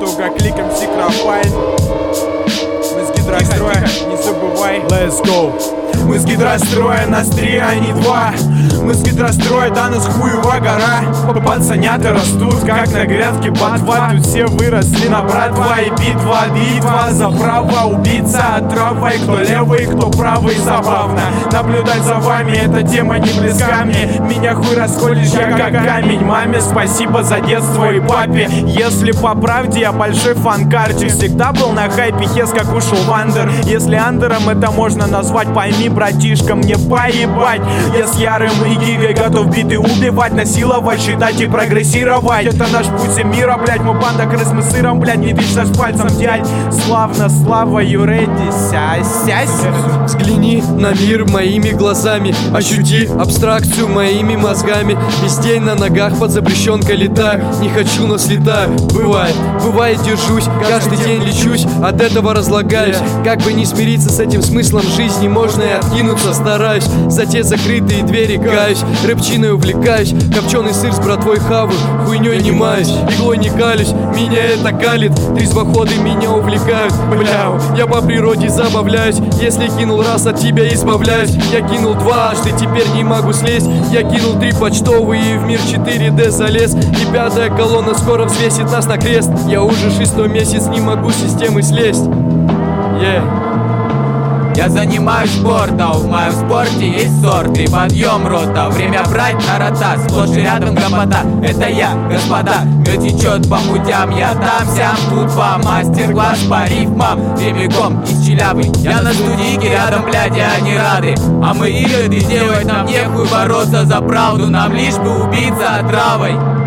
сука, клик МС Крафайн. Мы с гидростроя, не забывай. Let's go. Мы с гидростроя, нас 3, а не 2. Мы с гидростроя, да нас хуева гора. Пацанята растут, как на грядке ботва. Тут все выросли на братва. И битва за право. Убийца от травой. Кто левый, кто правый, забавно наблюдать за вами, эта тема не близка мне. Меня хуй расколешь, я как камень. Маме спасибо за детство и папе. Если по правде, я большой фан Карти. Всегда был на хайпе, хес как ушел Вандер. Если андером это можно назвать, пойми, братишка, мне поебать. Я с Ярым и Гигой готов биты убивать, насиловать, считать и прогрессировать. Это наш путь мира, блять, мы банда крыс, мы сыром, блять, не вечно с пальцем дядь. Славно, слава, you ready, сясь. Взгляни на мир моими глазами, ощути абстракцию моими мозгами. Без день на ногах под запрещенкой летаю, не хочу, но слетаю. Бывает держусь, каждый день лечусь, от этого разлагаюсь. Как бы не смириться с этим смыслом жизни, можно и откинуться, стараюсь. За те закрытые двери каюсь, рэпчиной увлекаюсь, копченый сыр с братвой хаву, хуйней не маюсь, иглой не калюсь, меня это калит. Трезвоходы меня увлекают, бляу, я по природе забавляюсь. Если кинул раз, от тебя избавляюсь. Я кинул дважды, теперь не могу слезть. Я кинул 3 почтовые и в мир 4D залез. И 5-я колонна скоро взвесит нас на крест. Я уже 6-й месяц не могу с системы слезть. Я занимаюсь спортом, в моем спорте есть сорты. Подъем рота, время брать на рота. Сплошь и рядом гопота, это я, господа. Мед течет по путям, я там-сям. Тут вам мастер-класс по рифмам. Прямиком из Челябы, я на студийке рядом, блядь, и они рады. А мы ироды, делать нам нехуй, бороться за правду. Нам лишь бы убиться отравой.